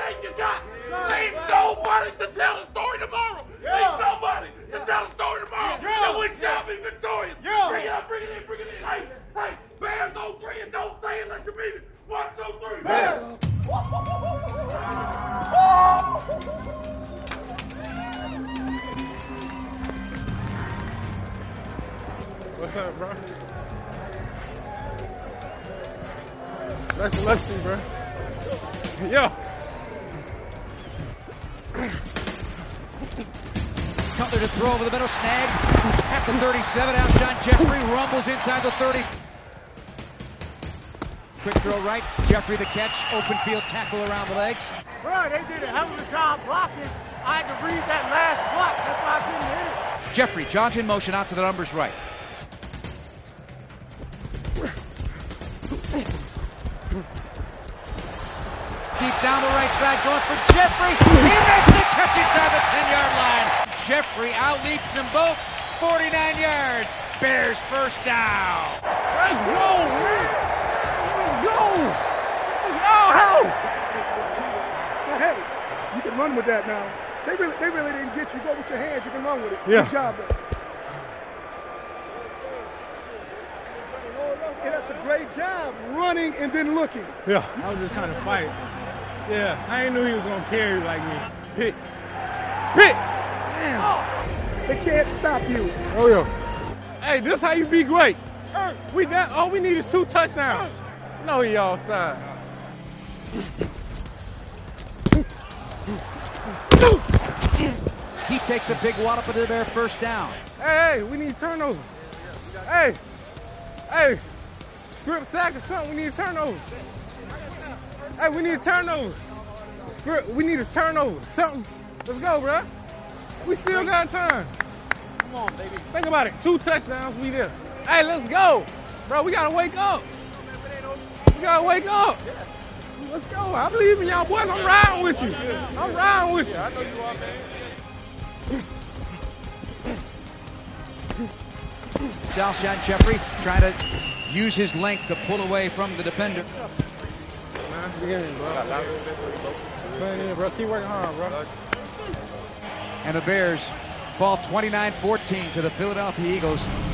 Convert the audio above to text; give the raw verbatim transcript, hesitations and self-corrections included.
everything you got. Leave nobody to tell the story tomorrow. Leave nobody to tell the story tomorrow. And we shall be victorious. Bring it up, bring it in, bring it in. Hey, hey, Bears on three and don't stay unless you mean it. One, two, three, Bears. What's up, bro? Let's let's see, bro. Yo. Cutler to throw over the middle, snag at the thirty-seven. Alshon Jeffery rumbles inside the thirty. Quick throw right. Jeffery the catch. Open field tackle around the legs. Bro, they did a hell of a job blocking. I had to read that last block. That's why I couldn't hit it. Jeffery, John's in motion out to the numbers right. Deep down the right side, going for Jeffery. He makes the catch inside the ten-yard line. Jeffery out-leaps them both. forty-nine yards. Bears first down. Let's go, man. Let's go. It's our house. Now, hey, you can run with that now. They really, they really didn't get you. Go with your hands. You can run with it. Yeah. Good job, man. And that's a great job, running and then looking. Yeah, I was just trying to fight. Yeah, I didn't know he was gonna carry like me. Pick, pick. Damn. Oh, they can't stop you. Oh yeah. Hey, this how you be great. We got all we need is two touchdowns. No, he offside. He takes a big wallop into their first down. Hey, hey, we need turnovers. Hey, hey, strip sack or something. We need turnovers. Hey, we need turnovers. We need a turnover. Something. Let's go, bro. We still got time. Come on, baby. Think about it. Two touchdowns, we there. Hey, let's go. Bro, we gotta wake up. We gotta wake up. Let's go. I believe in y'all boys. I'm riding with you. I'm riding with you. I know you are, man. Alshon Jeffery trying to use his length to pull away from the defender. Man, get in, bro. Get in, bro. Keep working hard, bro. And the Bears fall twenty-nine fourteen to the Philadelphia Eagles.